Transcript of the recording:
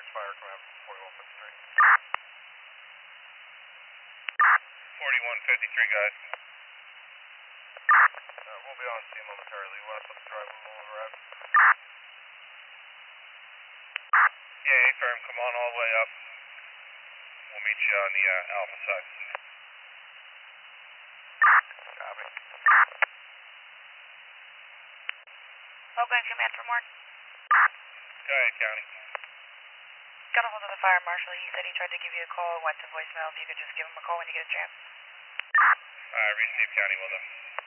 fire coming out from 4153. 4153, guys. We'll be on scene momentarily. You want us up the drive when we arrive? Yeah, A-firm, come on all the way up. We'll meet you on the Alpha side. Copy. Oakland Command for more. Go ahead, County. Got a hold of the fire marshal. He said he tried to give you a call, went to voicemail. If you could just give him a call when you get a chance. Receive, County, will do.